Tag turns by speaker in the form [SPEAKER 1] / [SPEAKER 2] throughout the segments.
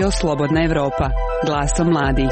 [SPEAKER 1] Radio Slobodna Evropa, glasom mladih.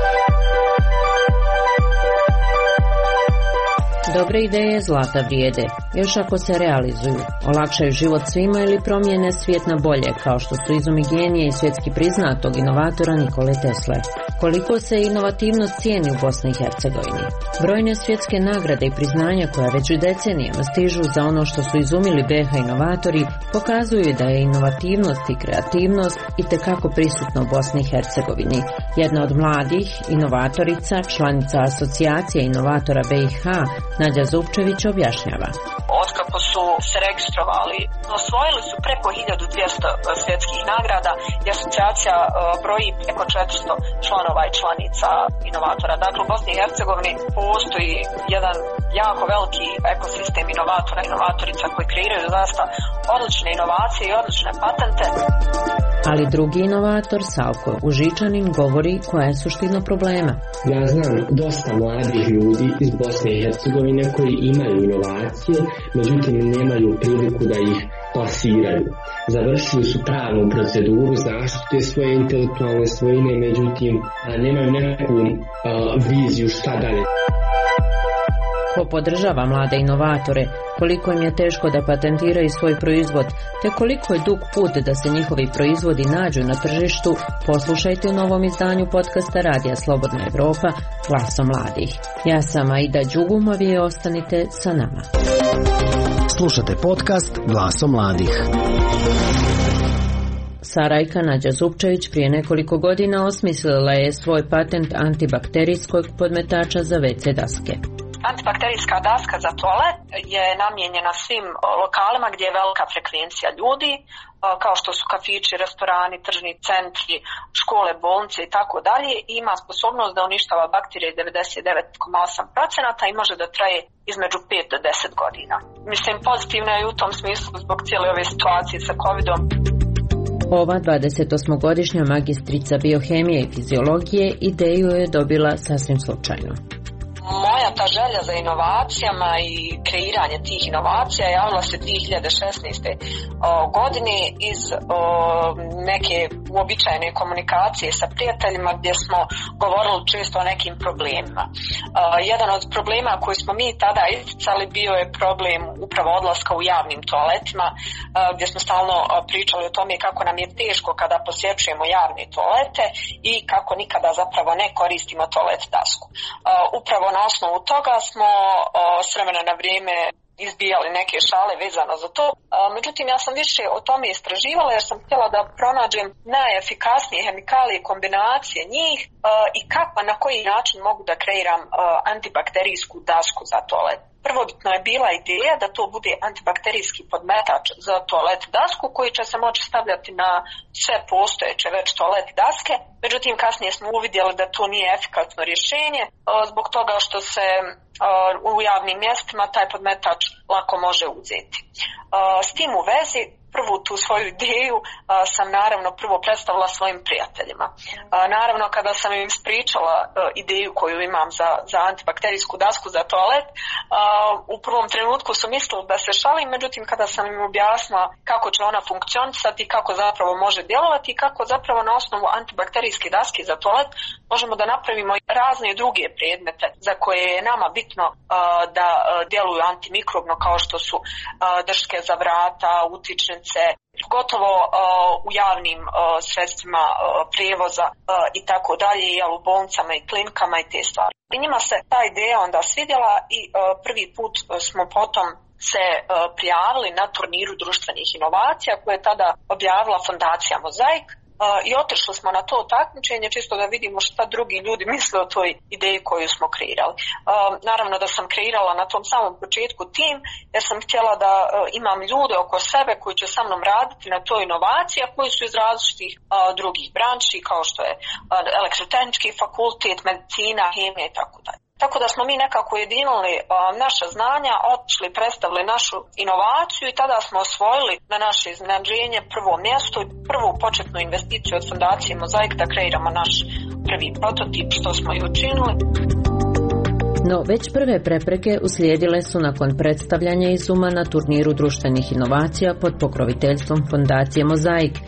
[SPEAKER 2] Dobre ideje zlata vrijede, još ako se realizuju, olakšaju život svima ili promijene svijet na bolje, kao što su izumi genije i svjetski priznatog inovatora Nikole Tesle. Koliko se inovativnost cijeni u Bosni i Hercegovini? Brojne svjetske nagrade i priznanja koja već decenijama stižu za ono što su izumili BiH inovatori pokazuju da je inovativnost i kreativnost itekako prisutna u Bosni i Hercegovini. Jedna od mladih inovatorica, članica asocijacije inovatora BiH, Nađa Zupčević objašnjava.
[SPEAKER 3] Otkako su se registrovali, osvojili su preko 1200 svjetskih nagrada i asocijacija broji preko 400 članova i članica inovatora. Dakle, u Bosni i Hercegovini postoji jedan jako veliki ekosistem inovatora i inovatorica koji kreiraju zaista odlične inovacije i odlične patente.
[SPEAKER 2] Ali drugi inovator, Salko Užičanin, govori koja je suština problema.
[SPEAKER 4] Ja znam dosta mladih ljudi iz Bosne i Hercegovine koji imaju inovacije, međutim nemaju priliku da ih plasiraju. Završili su pravnu proceduru zaštite svoje intelektualne svojine, međutim nemaju neku viziju šta dalje.
[SPEAKER 2] Ko podržava mlade inovatore, koliko im je teško da patentiraju svoj proizvod, te koliko je dug put da se njihovi proizvodi nađu na tržištu, poslušajte u novom izdanju podcasta Radija Slobodna Evropa, glasom mladih. Ja sam Aida Đugumov i ostanite sa nama.
[SPEAKER 5] Slušate podcast Glasom mladih.
[SPEAKER 2] Sarajka Nađa Zupčević prije nekoliko godina osmislila je svoj patent antibakterijskog podmetača za WC daske.
[SPEAKER 3] Antibakterijska daska za toalet je namijenjena svim lokalima gdje je velika frekvencija ljudi, kao što su kafići, restorani, tržni centri, škole, bolnice i tako dalje. Ima sposobnost da uništava bakterije 99,8% i može da traje između 5 do 10 godina. Mislim, pozitivno je u tom smislu zbog cijele ove situacije sa covidom.
[SPEAKER 2] Ova 28-godišnja magistrica biohemije i fiziologije ideju je dobila sasvim slučajno.
[SPEAKER 3] Moja ta želja za inovacijama i kreiranje tih inovacija javila se 2016. godine iz neke uobičajene komunikacije sa prijateljima gdje smo govorili često o nekim problemima. Jedan od problema koji smo mi tada isticali bio je problem upravo odlaska u javnim toaletima, gdje smo stalno pričali o tome kako nam je teško kada posjećujemo javne toalete i kako nikada zapravo ne koristimo toalet dasku. Upravo na osnovu toga smo s vremena na vrijeme izbijali neke šale vezano za to. Međutim, ja sam više o tome istraživala jer sam htjela da pronađem najefikasnije hemikalije, kombinacije njih i kako, na koji način mogu da kreiram antibakterijsku dasku za toalet. Prvobitno je bila ideja da to bude antibakterijski podmetač za toalet dasku koji će se moći stavljati na sve postojeće već toalet daske. Međutim, kasnije smo uvidjeli da to nije efikasno rješenje zbog toga što se u javnim mjestima taj podmetač lako može uzeti. S tim u vezi, prvu tu svoju ideju sam naravno prvo predstavila svojim prijateljima. Naravno, kada sam im ispričala ideju koju imam za antibakterijsku dasku za toalet, u prvom trenutku su mislili da se šalim, međutim kada sam im objasnila kako će ona funkcionisati, kako zapravo može djelovati i kako zapravo na osnovu antibakterijske daske za toalet možemo da napravimo razne druge predmete za koje je nama bitno da djeluju antimikrobno, kao što su drške za vrata, utičnice, gotovo u javnim sredstvima prijevoza i tako dalje, u bolnicama i klinikama i te stvari. I njima se ta ideja onda svidjela i prvi put smo potom se prijavili na turniru društvenih inovacija koje je tada objavila fondacija Mozaik. I otišli smo na to takmičenje čisto da vidimo šta drugi ljudi misle o toj ideji koju smo kreirali. Naravno da sam kreirala na tom samom početku tim jer sam htjela da imam ljude oko sebe koji će sa mnom raditi na toj inovaciji, a koji su iz različitih drugih branči kao što je elektrotehnički fakultet, medicina, hemija i tako dalje. Tako da smo mi nekako ujedinili naša znanja, otišli, predstavili našu inovaciju i tada smo osvojili na naše iznenađenje prvo mjesto i prvu početnu investiciju od fondacije Mozaik da kreiramo naš prvi prototip, što smo i učinili.
[SPEAKER 2] No, već prve prepreke uslijedile su nakon predstavljanja izuma na turniru društvenih inovacija pod pokroviteljstvom fondacije Mozaik.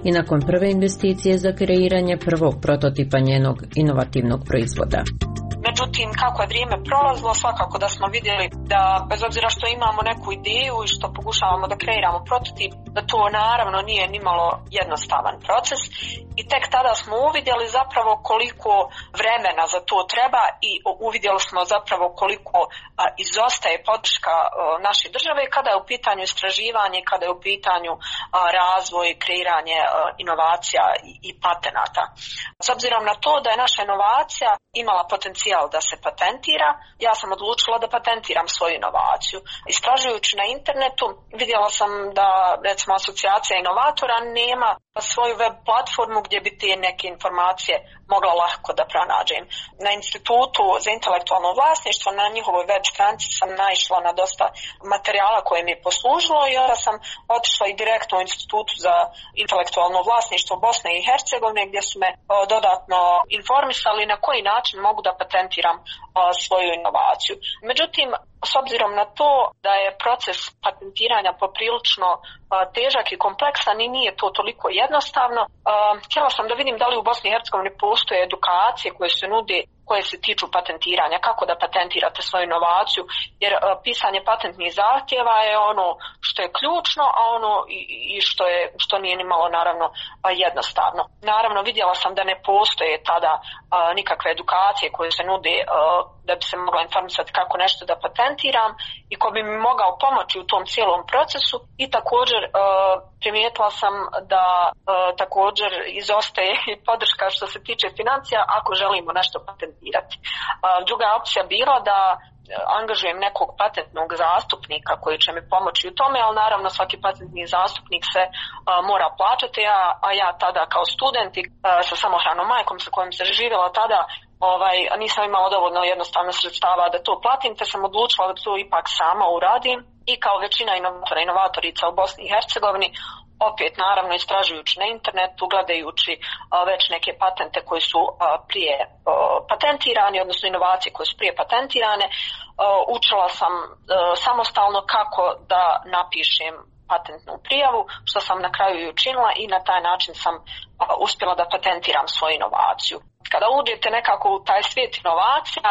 [SPEAKER 2] i nakon prve investicije za kreiranje prvog prototipa njenog inovativnog proizvoda.
[SPEAKER 3] Međutim, kako je vrijeme prolazilo, svakako da smo vidjeli da bez obzira što imamo neku ideju i što pokušavamo da kreiramo prototip, da to naravno nije nimalo jednostavan proces i tek tada smo uvidjeli zapravo koliko vremena za to treba i uvidjeli smo zapravo koliko izostaje podrška naše države kada je u pitanju istraživanje, kada je u pitanju razvoj, kreiranje inovacija i patenata. S obzirom na to da je naša inovacija imala potencijal da se patentira, ja sam odlučila da patentiram svoju inovaciju. Istražujući na internetu vidjela sam da recimo asocijacija inovatora nema svoju web platformu gdje bi te neke informacije mogla lako da pronađem. Na Institutu za intelektualno vlasništvo, na njihovoj web stranici sam naišla na dosta materijala koje mi je poslužilo i onda sam otišla i direktno u Institutu za intelektualno vlasništvo Bosne i Hercegovine gdje su me dodatno informisali na koji način mogu da patentiram svoju inovaciju. Međutim, s obzirom na to da je proces patentiranja poprilično težak i kompleksan i nije to toliko jednostavno, htjela sam da vidim da li u Bosni i Hercegovini postoje edukacije koje se nude, koje se tiču patentiranja, kako da patentirate svoju inovaciju, jer pisanje patentnih zahtjeva je ono što je ključno, a ono i što nije ni malo naravno jednostavno. Naravno vidjela sam da ne postoje tada nikakve edukacije koje se nude da bi se mogla informisati kako nešto da patentiram i ko bi mi mogao pomoći u tom cijelom procesu i također primijetila sam da također izostaje i podrška što se tiče financija ako želimo nešto patentirati. Druga opcija bila da angažujem nekog patentnog zastupnika koji će mi pomoći u tome, ali naravno svaki patentni zastupnik se mora plaćati, a ja tada kao student i sa samohranom majkom sa kojom se živjela tada nisam imala dovoljno jednostavno sredstava da to platim, te sam odlučila da to ipak sama uradim i kao većina inovatorica u Bosni i Hercegovini, opet naravno istražujući na internetu, gledajući već neke patente koji su prije patentirani, odnosno inovacije koje su prije patentirane, učila sam samostalno kako da napišem patentnu prijavu, što sam na kraju i učinila i na taj način sam uspjela da patentiram svoju inovaciju. Kada uđete nekako u taj svijet inovacija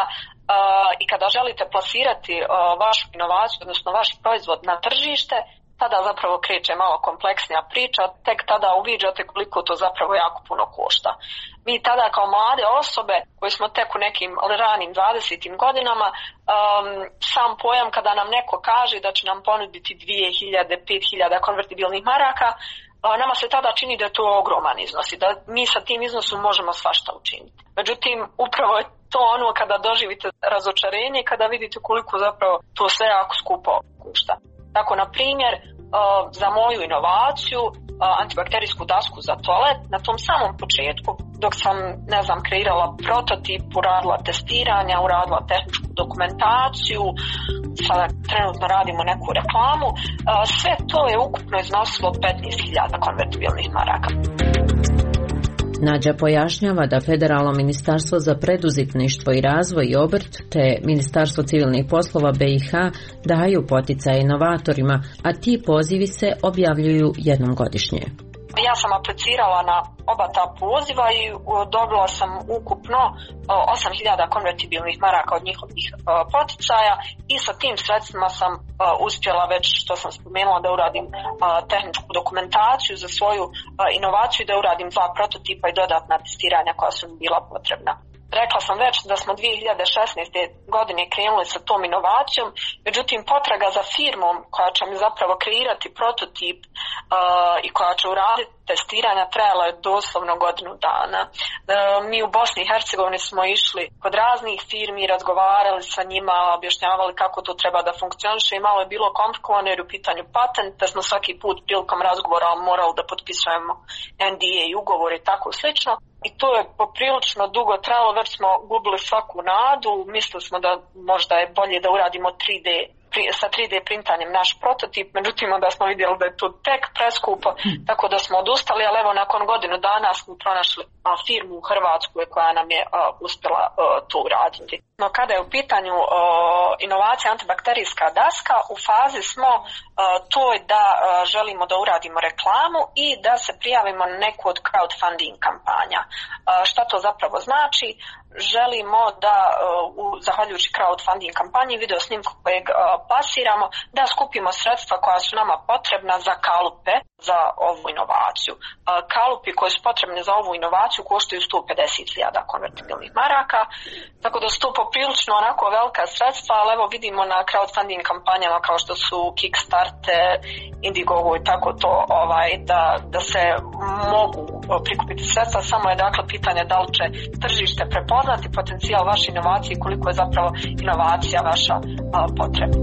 [SPEAKER 3] i kada želite plasirati vašu inovaciju, odnosno vaš proizvod na tržište, tada zapravo kreće malo kompleksnija priča, tek tada uviđate koliko to zapravo jako puno košta. Mi tada kao mlade osobe koji smo tek u nekim ranim 20. godinama, sam pojam kada nam neko kaže da će nam ponuditi 2000, 5000 konvertibilnih maraka, nama se tada čini da je to ogroman iznos i da mi sa tim iznosom možemo svašta učiniti. Međutim, upravo je to ono kada doživite razočarenje i kada vidite koliko zapravo to sve jako skupo košta. Tako, na primjer, za moju inovaciju, antibakterijsku dasku za toalet, na tom samom početku, dok sam, kreirala prototip, uradila testiranja, uradila tehničku dokumentaciju, sada trenutno radimo neku reklamu, sve to je ukupno iznosilo 15.000 konvertibilnih maraka.
[SPEAKER 2] Nađa pojašnjava da Federalno ministarstvo za preduzetništvo i razvoj i obrt te Ministarstvo civilnih poslova BiH daju poticaje inovatorima, a ti pozivi se objavljuju jednom godišnje.
[SPEAKER 3] Ja sam aplicirala na oba ta poziva i dobila sam ukupno 8.000 konvertibilnih maraka od njihovih poticaja i sa tim sredstvima sam uspjela već, što sam spomenula, da uradim tehničku dokumentaciju za svoju inovaciju i da uradim 2 prototipa i dodatna testiranja koja su mi bila potrebna. Rekla sam već da smo 2016. godine krenuli sa tom inovacijom, međutim potraga za firmom koja će mi zapravo kreirati prototip i koja će uraditi testiranja trajala je doslovno godinu dana. Mi u Bosni i Hercegovini smo išli kod raznih firmi, razgovarali sa njima, objašnjavali kako to treba da funkcioniše i malo je bilo komplikovano jer u pitanju patenta smo svaki put prilikom razgovora morali da potpisujemo NDA i ugovore i tako slično. I to je poprilično dugo trajalo, već smo gubili svaku nadu, mislili smo da možda je bolje da uradimo sa 3D printanjem naš prototip, međutim onda smo vidjeli da je to tek preskupo, tako da smo odustali, ali evo nakon godinu dana smo pronašli firmu u Hrvatskoj koja nam je uspjela to uraditi. No kada je u pitanju inovacija antibakterijska daska, u fazi smo toj da želimo da uradimo reklamu i da se prijavimo na neku od crowdfunding kampanja. Šta to zapravo znači? Želimo da, zahvaljujući crowdfunding kampanji, video snimku kojeg plasiramo, da skupimo sredstva koja su nama potrebna za kalupe za ovu inovaciju. Kalupi koji su potrebni za ovu inovaciju koštaju 150.000 konvertibilnih maraka, tako da su to poprilično onako velika sredstva, ali evo vidimo na crowdfunding kampanjama kao što su Kickstarter, Indiegogo i tako to, da se mogu prikupiti sredstva, samo je dakle pitanje da li će tržište prepoznati potencijal vaše inovacije i koliko je zapravo inovacija vaša potrebna.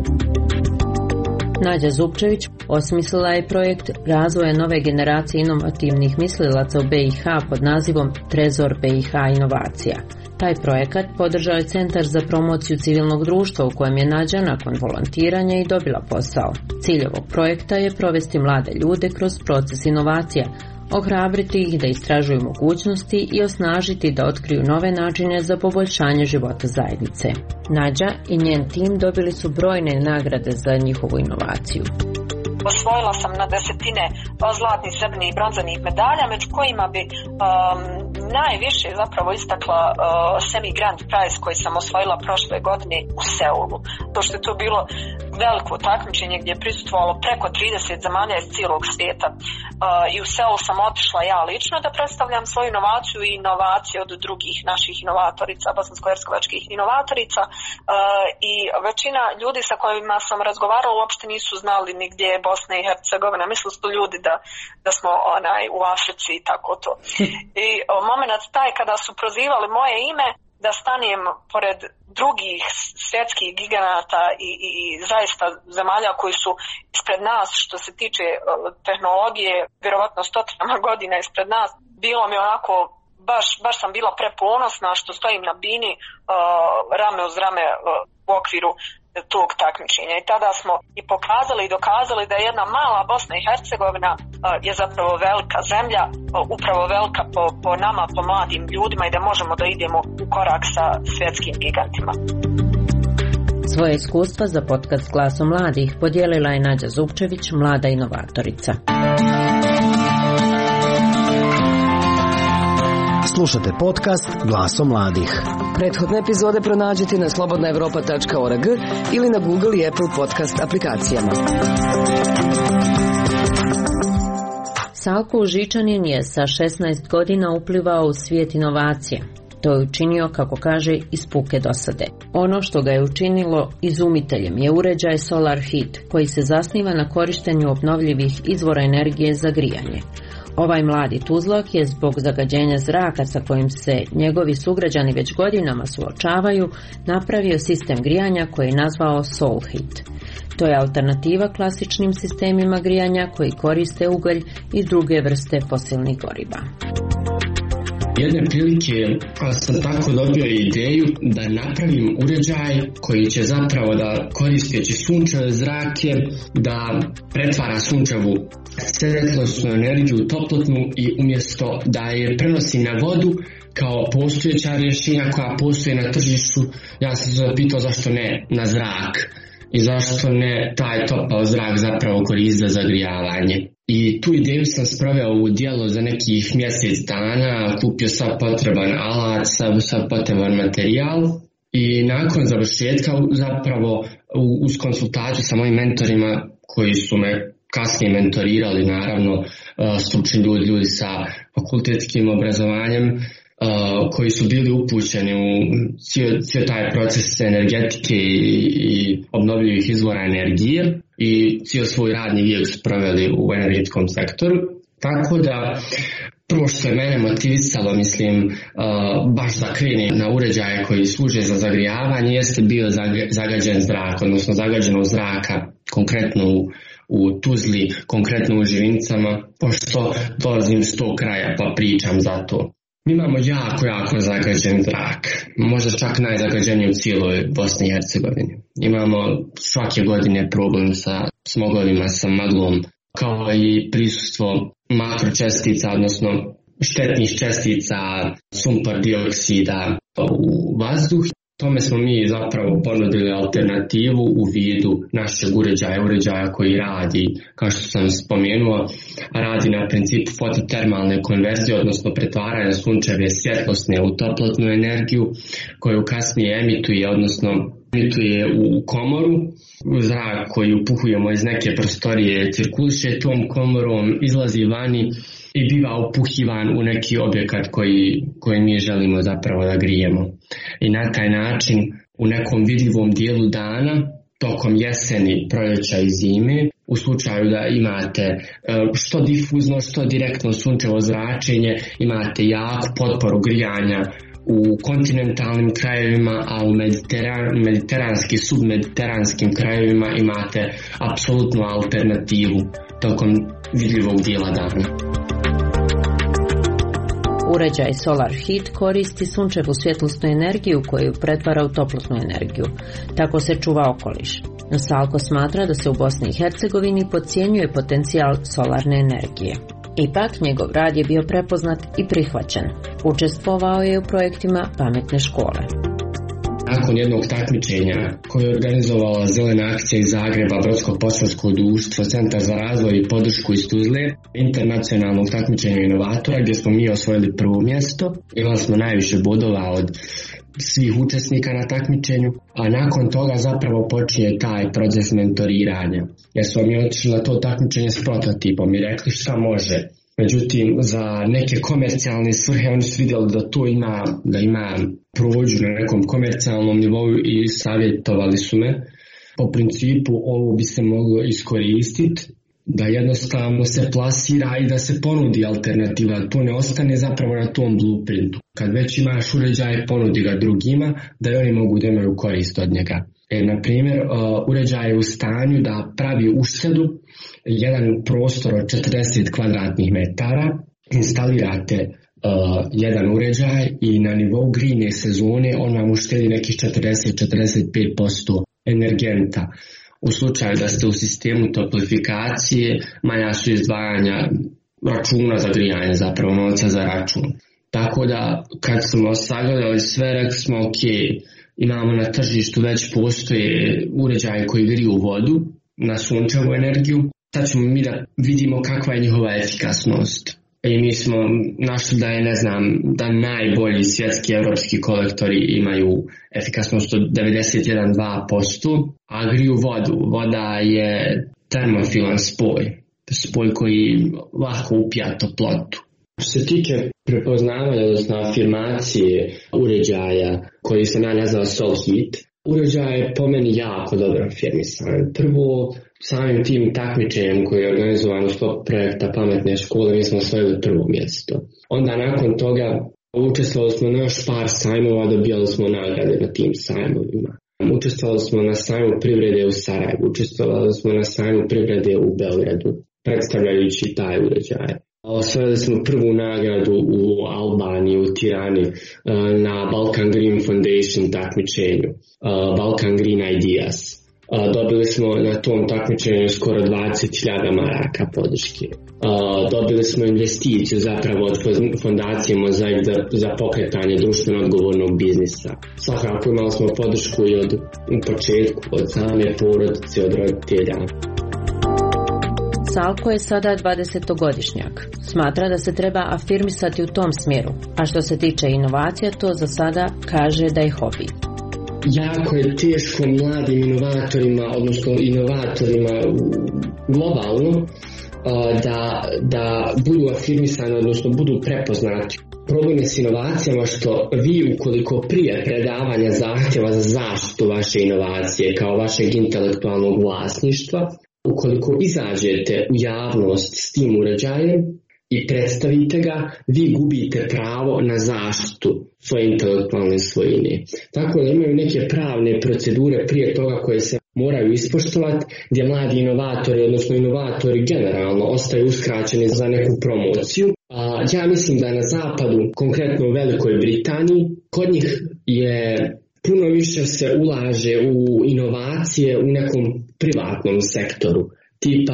[SPEAKER 2] Nađa Zupčević osmislila je projekt razvoja nove generacije inovativnih mislilaca u BiH pod nazivom Trezor BiH inovacija. Taj projekat podržao je Centar za promociju civilnog društva u kojem je Nađa nakon volontiranja i dobila posao. Cilj ovog projekta je provesti mlade ljude kroz proces inovacija, ohrabriti ih da istražuju mogućnosti i osnažiti da otkriju nove načine za poboljšanje života zajednice. Nađa i njen tim dobili su brojne nagrade za njihovu inovaciju.
[SPEAKER 3] Osvojila sam na desetine zlatnih, srebrnih i bronzanih medalja, među kojima bi najviše zapravo istakla Semi Grand Prize koji sam osvojila prošle godine u Seulu. To što je to bilo veliko takmičenje gdje je prisustvovalo preko 30 zemalja iz cijelog svijeta. I u Seulu sam otišla ja lično da predstavljam svoju inovaciju i inovacije od drugih naših inovatorica, bosansko-hercegovačkih inovatorica. I većina ljudi sa kojima sam razgovarala uopšte nisu znali ni gdje je Bosna i Hercegovina. Mislili su ljudi da smo u Africi i tako to. I moment taj kada su prozivali moje ime da stanem pored drugih svjetskih giganata i zaista zemalja koji su ispred nas što se tiče tehnologije, vjerovatno stotinama godina ispred nas, bilo mi onako, baš sam bila preponosna što stojim na bini rame uz rame u okviru tog takmičenja. I tada smo i pokazali i dokazali da jedna mala Bosna i Hercegovina je zapravo velika zemlja, upravo velika po nama, po mladim ljudima i da možemo da idemo u korak sa svjetskim gigantima.
[SPEAKER 2] Svoje iskustva za podcast Glasom mladih podijelila je Nađa Zupčević, mlada inovatorica.
[SPEAKER 5] Slušate podcast Glasom mladih.
[SPEAKER 6] Prethodne epizode pronađite na slobodnaevropa.org ili na Google i Apple podcast aplikacijama.
[SPEAKER 2] Salko Užičanin je sa 16 godina uplivao u svijet inovacija. To je učinio, kako kaže, iz puke dosade. Ono što ga je učinilo izumiteljem je uređaj Solar Heat, koji se zasniva na korištenju obnovljivih izvora energije za grijanje. Ovaj mladi tuzlak je zbog zagađenja zraka sa kojim se njegovi sugrađani već godinama suočavaju, napravio sistem grijanja koji je nazvao Soul Heat. To je alternativa klasičnim sistemima grijanja koji koriste ugalj i druge vrste fosilnih goriva.
[SPEAKER 4] Jedne prilike sam tako dobio ideju da napravim uređaj koji će zapravo da koristeći sunčeve zrake da pretvara sunčevu svjetlosnu energiju u toplotnu i umjesto da je prenosi na vodu kao postojeća rješenja koja postoje na tržištu, ja sam se zapitao zašto ne na zrak i zašto ne taj topao zrak zapravo koriste za zagrijavanje. I tu ideju sam sproveo u djelo za nekih mjesec dana, kupio sav potreban alat, sav potreban materijal i nakon završetka zapravo uz konsultaciju sa mojim mentorima koji su me kasnije mentorirali, naravno stručni ljudi sa fakultetskim obrazovanjem, koji su bili upućeni u cijel taj proces energetike i obnovljivih izvora energije i cijel svoj radni vijek su proveli u energetskom sektoru. Tako da prvo što je mene motivisalo, baš da krenem na uređaje koji služe za zagrijavanje, jeste bio zagađen zrak, odnosno zagađenost zraka, konkretno u Tuzli, konkretno u Živinicama, pošto dolazim s tog kraja pa pričam za to. Mi imamo jako zagađen zrak, možda čak najzagađeniji u cijeloj Bosni i Hercegovini. Imamo svake godine problem sa smogovima, sa maglom, kao i prisustvo makročestica, odnosno štetnih čestica, sumpor dioksida u vazduh. Tome smo mi zapravo ponudili alternativu u vidu našeg uređaja koji radi, kao što sam spomenuo, radi na principu fototermalne konverzije, odnosno pretvaranja sunčeve svjetlosne u toplotnu energiju koju kasnije emituje u komoru. Zrak koji upuhujemo iz neke prostorije cirkuliše tom komorom, izlazi vani i biva upuhivan u neki objekat koji mi želimo zapravo da grijemo. I na taj način u nekom vidljivom dijelu dana, tokom jeseni, proljeća i zime, u slučaju da imate što difuzno, što direktno sunčevo zračenje, imate jaku potporu grijanja u kontinentalnim krajevima, a u mediteranskim, submediteranskim krajevima imate apsolutnu alternativu tokom vidljivog dijela dana.
[SPEAKER 2] Uređaj Solar Heat koristi sunčevu svjetlosnu energiju koju pretvara u toplotnu energiju. Tako se čuva okoliš. No Salko smatra da se u Bosni i Hercegovini podcjenjuje potencijal solarne energije. Ipak, njegov rad je bio prepoznat i prihvaćen. Učestvovao je u projektima pametne škole.
[SPEAKER 4] Nakon jednog takmičenja koje je organizovala Zelena akcija iz Zagreba, Brodsko-posavsko društvo, Centar za razvoj i podršku iz Tuzle, internacionalnog takmičenja inovatora, gdje smo mi osvojili prvo mjesto. Imali smo najviše bodova od svih učesnika na takmičenju, a nakon toga zapravo počinje taj proces mentoriranja. Jer smo mi otišli na to takmičenje s prototipom i rekli šta može. Međutim, za neke komercijalne svrhe oni su vidjeli da ima prođu na nekom komercijalnom nivou i savjetovali su me. Po principu ovo bi se moglo iskoristiti, da jednostavno se plasira i da se ponudi alternativa, to ne ostane zapravo na tom blueprintu. Kad već imaš uređaj, ponudi ga drugima, da i oni mogu da imaju korist od njega. Na primjer, uređaj je u stanju da pravi uštedu, jedan prostor od 40 kvadratnih metara, instalirate jedan uređaj i na nivou grijne sezone on vam uštedi nekih 40-45% energenta. U slučaju da ste u sistemu toplifikacije, manja su izdvajanja računa za grijanje, zapravo novca za račun. Tako da kad smo sagledali sve, rekli smo ok, imamo na tržištu već postoje uređaje koji griju vodu na sunčevu energiju, sad ćemo mi da vidimo kakva je njihova efikasnost. I mi smo našli da je, da najbolji svjetski evropski kolektori imaju efikasnost od 91-2%, a griju vodu. Voda je termofilan spoj koji lako upija toplotu. Što se tiče prepoznavanja, odnosno afirmacije uređaja koji se nazvao Solar Heat, uređaj je po meni jako dobro afirmisan. Prvo, samim tim takmičenjem koji je organizovan u sklopu projekta pametne škole, mi smo osvojili prvo mjesto. Onda nakon toga učestvovali smo na još par sajmova, dobijali smo nagrade na tim sajmovima. Učestvovali smo na sajmu privrede u Sarajevu, učestvovali smo na sajmu privrede u Beogradu, predstavljajući taj uređaj. Osvojili smo prvu nagradu u Albaniji, u Tirani, na Balkan Green Foundation takmičenju, Balkan Green Ideas. Dobili smo na tom takmičenju skoro 20.000 maraka podrške. Dobili smo investiciju zapravo od fondacije Mozaik za pokretanje društveno odgovornog biznisa. Svakako imali smo podršku i od početku, od same porodice, od roditelja.
[SPEAKER 2] Salko je sada 20-godišnjak. Smatra da se treba afirmisati u tom smjeru, a što se tiče inovacija, to za sada kaže da je hobi.
[SPEAKER 4] Jako je teško mladim inovatorima, odnosno inovatorima globalno, da budu afirmisani, odnosno budu prepoznati. Problem je s inovacijama što vi ukoliko prije predavanja zahtjeva za zaštitu vaše inovacije kao vašeg intelektualnog vlasništva, ukoliko izađete u javnost s tim uređajem i predstavite ga, vi gubite pravo na zaštitu svoje intelektualne svojine. Tako da imaju neke pravne procedure prije toga koje se moraju ispoštovati, gdje mladi inovatori, odnosno inovatori generalno, ostaju uskraćeni za neku promociju. Ja mislim da na zapadu, konkretno u Velikoj Britaniji, kod njih je puno više se ulaže u inovacije u nekom privatnom sektoru. Tipa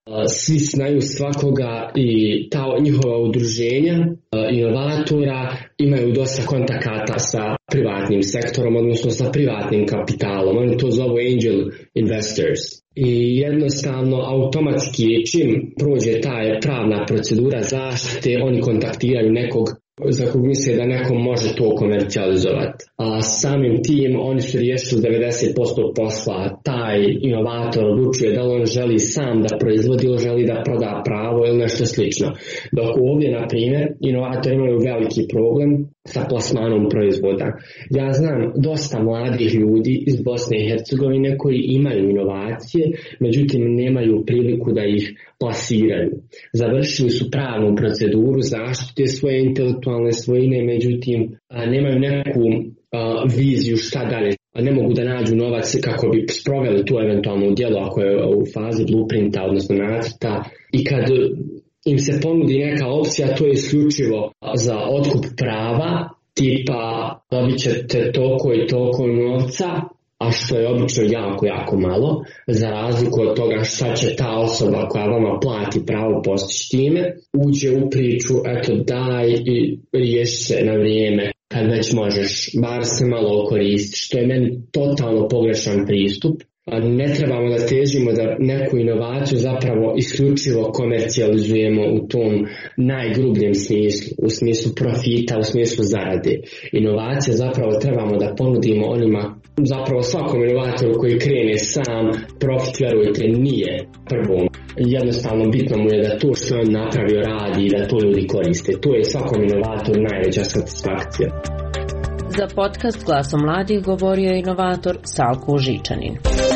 [SPEAKER 4] svi znaju svakoga i ta njihova udruženja inovatora imaju dosta kontakata sa privatnim sektorom, odnosno sa privatnim kapitalom. Oni to zovu angel investors. I jednostavno automatski čim prođe ta pravna procedura zaštite, oni kontaktiraju nekog za kog misle da neko može to komercijalizovati. A samim tim oni su riješili 90% posla. Taj inovator odlučuje da li on želi sam da proizvodi ili želi da proda pravo ili nešto slično. Dok ovdje, na primjer, inovatori imaju veliki problem sa plasmanom proizvoda. Ja znam dosta mladih ljudi iz Bosne i Hercegovine koji imaju inovacije, međutim nemaju priliku da ih plasiraju. Završili su pravnu proceduru zaštite svoje intelektualne svojine, međutim nemaju neku viziju šta dalje. Ne mogu da nađu novac kako bi sproveli tu eventualno djelo ako je u fazi blueprinta, odnosno nacrta. I kad im se ponudi neka opcija, to je isključivo za otkup prava, tipa dobit ćete toliko i toliko novca, a što je obično jako malo, za razliku od toga šta će ta osoba koja vama plati pravo postići time, uđe u priču, eto daj i riješi se na vrijeme, kad već možeš, bar se malo koristi, što je meni totalno pogrešan pristup. Ne trebamo da težimo da neku inovaciju zapravo isključivo komercijalizujemo u tom najgrubljem smislu, u smislu profita, u smislu zarade. Inovacije zapravo trebamo da ponudimo onima, zapravo svakom inovatoru koji krene sam, profit, vjerujte, nije prvo. Jednostavno bitno mu je da to što on napravio radi i da to ljudi koriste. To je svakom inovatoru najveća satisfakcija.
[SPEAKER 2] Za podcast Glasom mladih govorio je inovator Salko Žičanin.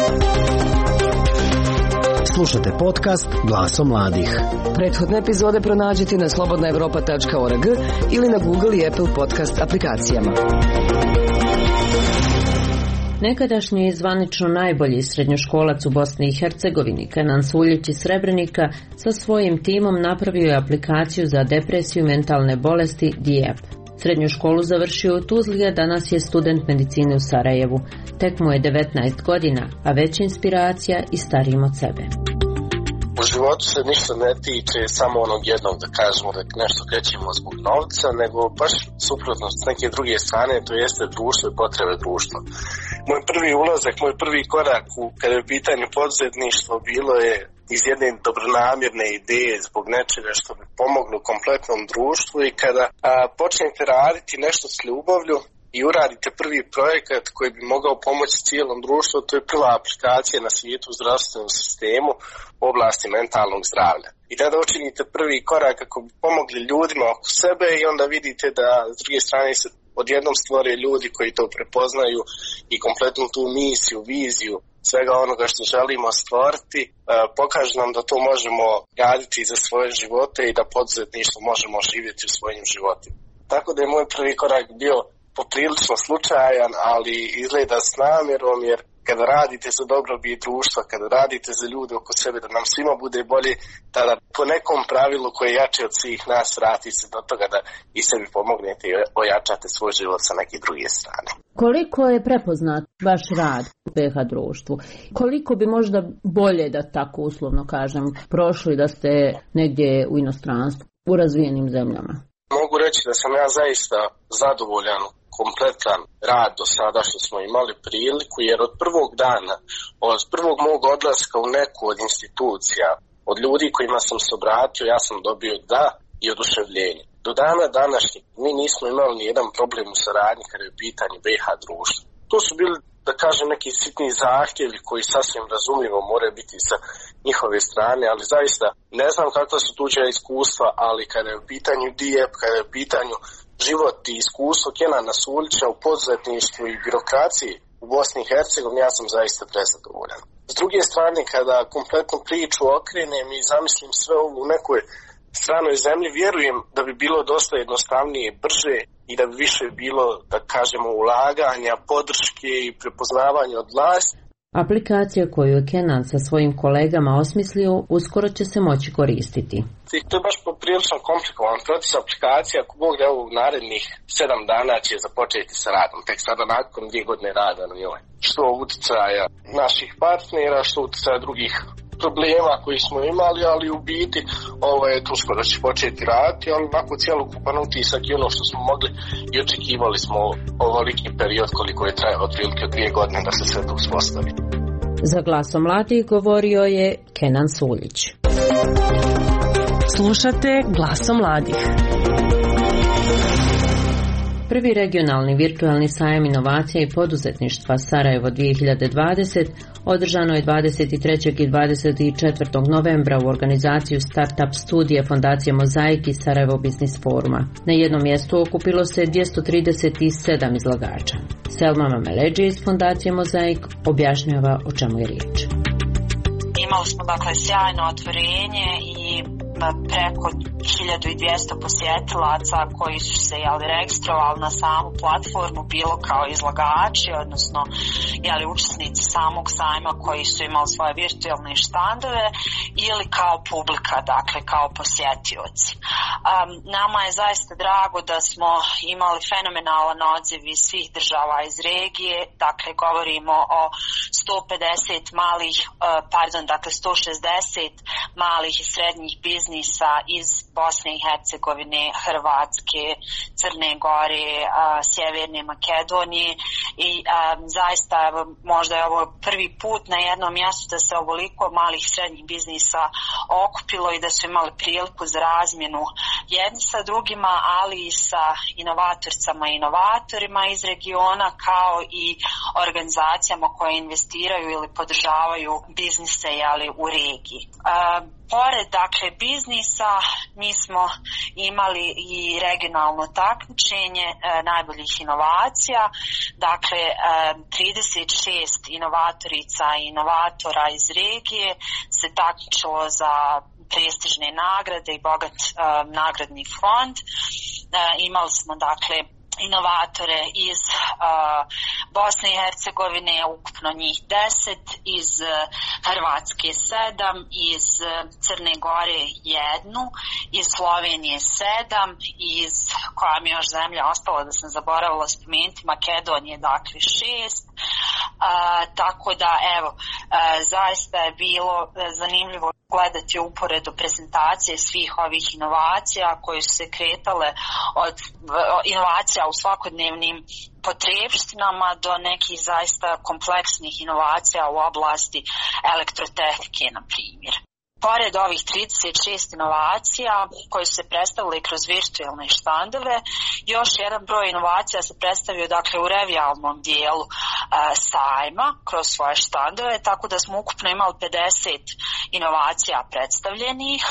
[SPEAKER 5] Slušajte podcast Glasom mladih.
[SPEAKER 6] Prethodne epizode pronađite na slobodnaevropa.org ili na Google i Apple podcast aplikacijama.
[SPEAKER 2] Nekadašnji zvanično najbolji srednjoškolac u Bosni i Hercegovini, Kenan Suljić iz Srebrenika, sa svojim timom napravio je aplikaciju za depresiju i mentalne bolesti DIEP. Srednju školu završio u Tuzli, a danas je student medicine u Sarajevu. Tek mu je 19 godina, a već inspiracija i starijim od sebe.
[SPEAKER 7] U životu se ništa ne tiče samo onog jednog, da kažemo da nešto krećemo zbog novca, nego baš suprotno s neke druge strane, to jeste društvo i potrebe društva. Moj prvi ulazak, moj prvi korak kada je u pitanju poduzetništvo bilo je iz jedne dobronamjerne ideje zbog nečega što bi pomoglo kompletnom društvu i kada počnete raditi nešto s ljubavlju i uradite prvi projekat koji bi mogao pomoći cijelom društvu, to je prva aplikacija na svijetu u zdravstvenom sistemu u oblasti mentalnog zdravlja. I tada učinite prvi korak kako bi pomogli ljudima oko sebe i onda vidite da s druge strane se odjednom stvore ljudi koji to prepoznaju i kompletnu tu misiju, viziju svega onoga što želimo stvoriti, pokaže nam da to možemo raditi za svoje živote i da poduzetništvo možemo živjeti u svojim životima. Tako da je moj prvi korak bio poprilično slučajan, ali izgleda s namjerom, jer kada radite za dobrobit društva, kada radite za ljude oko sebe, da nam svima bude bolje, tada po nekom pravilu koje je jače od svih nas vrati se do toga da i sebi pomognete i ojačate svoj život sa neke druge strane.
[SPEAKER 2] Koliko je prepoznat vaš rad u BH društvu? Koliko bi možda bolje, da tako uslovno kažem, prošli da ste negdje u inostranstvu, u razvijenim zemljama?
[SPEAKER 7] Mogu reći da sam ja zaista zadovoljan kompletan rad do sada što smo imali priliku, jer od prvog dana, od prvog mog odlaska u neku od institucija, od ljudi kojima sam se obratio, ja sam dobio da i oduševljenje. Do dana današnjeg mi nismo imali ni jedan problem u saradnji kada je u pitanju BH društva. To su bili, da kažem, neki sitni zahtjevi koji sasvim razumljivo moraju biti sa njihove strane, ali zaista ne znam kakva su tuđa iskustva, ali kada je u pitanju DIEP, kada je u pitanju život i iskustvo Kenana Suljića u poduzetništvu i birokraciji u Bosni i Hercegovini, ja sam zaista prezadovoljan. S druge strane, kada kompletnu priču okrenem i zamislim sve ovo u nekoj stranoj zemlji, vjerujem da bi bilo dosta jednostavnije, brže i da bi više bilo, da kažemo, ulaganja, podrške i prepoznavanja od vlasti.
[SPEAKER 2] Aplikacija koju je Kenan sa svojim kolegama osmislio uskoro će se moći koristiti.
[SPEAKER 7] To je baš poprilično komplikovan proces aplikacije. Ako Bog da u narednih 7 dana će započeti sa radom, tek sada nakon 2 godine rada na njoj. Što utjecaja naših partnera, što utjecaja drugih problema koji smo imali, ali u biti uskoro će početi raditi, ali onako cjelokupan utisak i ono što smo mogli i očekivali smo ovoliki period koliko je trajalo otprilike 2 godine da se sve to uspostavi.
[SPEAKER 2] Za Glasom mladih govorio je Kenan Suljić.
[SPEAKER 1] Slušate Glasom mladih.
[SPEAKER 2] Prvi regionalni virtualni sajam inovacija i poduzetništva Sarajevo 2020 održano je 23. i 24. novembra u organizaciju Startup studije Fondacije Mozaik i Sarajevo Biznis foruma. Na jednom mjestu okupilo se 237 izlagača. Selma Mameleđi iz Fondacije Mozaik objašnjava o čemu je riječ.
[SPEAKER 8] Imali smo sjajno otvorenje i preko 1200 posjetilaca koji su se registrovali na samu platformu, bilo kao izlagači, odnosno učesnici samog sajma koji su imali svoje virtualne štandove ili kao publika, kao posjetioci. Nama je zaista drago da smo imali fenomenalan odziv iz svih država iz regije, govorimo o 160 malih i srednjih biznisa iz Bosne i Hercegovine, Hrvatske, Crne Gore, Sjeverne Makedonije i zaista možda je ovo prvi put na jednom mjestu da se ovoliko malih i srednjih biznisa okupilo i da su imali priliku za razmjenu jedni sa drugima, ali i sa inovatorcama i inovatorima iz regiona, kao i organizacijama koje investiraju ili podržavaju biznise u regiji. Pored biznisa mi smo imali i regionalno takmičenje najboljih inovacija, 36 inovatorica i inovatora iz regije se takmičilo za prestižne nagrade i bogat nagradni fond. Imali smo inovatore iz Bosne i Hercegovine, ukupno njih 10, iz Hrvatske 7, iz Crne Gore 1, iz Slovenije 7, iz koja mi još zemlja ostala da sam zaboravila spomenuti, Makedonije 6. Tako da zaista je bilo zanimljivo gledati uporedu prezentacije svih ovih inovacija koje su se kretale od inovacija u svakodnevnim potrebštinama do nekih zaista kompleksnih inovacija u oblasti elektrotehnike, na primjer. Pored ovih 36 inovacija koje su se predstavili kroz virtualne štandove, još jedan broj inovacija se predstavio u revijalnom dijelu sajma kroz svoje štandove, tako da smo ukupno imali 50 inovacija predstavljenih.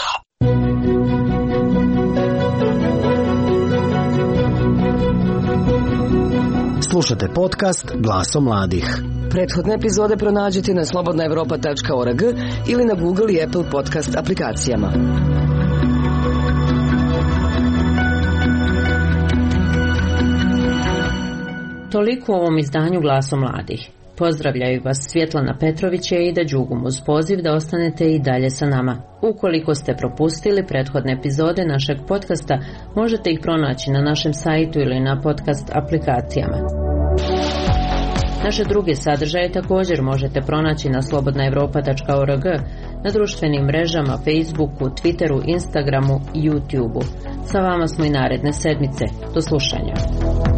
[SPEAKER 5] Slušate podcast Glasom mladih.
[SPEAKER 6] Prethodne epizode pronađite na slobodnaevropa.org ili na Google i Apple podcast aplikacijama.
[SPEAKER 2] Toliko u ovom izdanju Glasom mladih. Pozdravljaju vas Svjetlana Petrović i Ida Đugum uz poziv da ostanete i dalje sa nama. Ukoliko ste propustili prethodne epizode našeg podcasta, možete ih pronaći na našem sajtu ili na podcast aplikacijama. Naše druge sadržaje također možete pronaći na slobodnaevropa.org, na društvenim mrežama, Facebooku, Twitteru, Instagramu i YouTubeu. Sa vama smo i naredne sedmice. Do slušanja.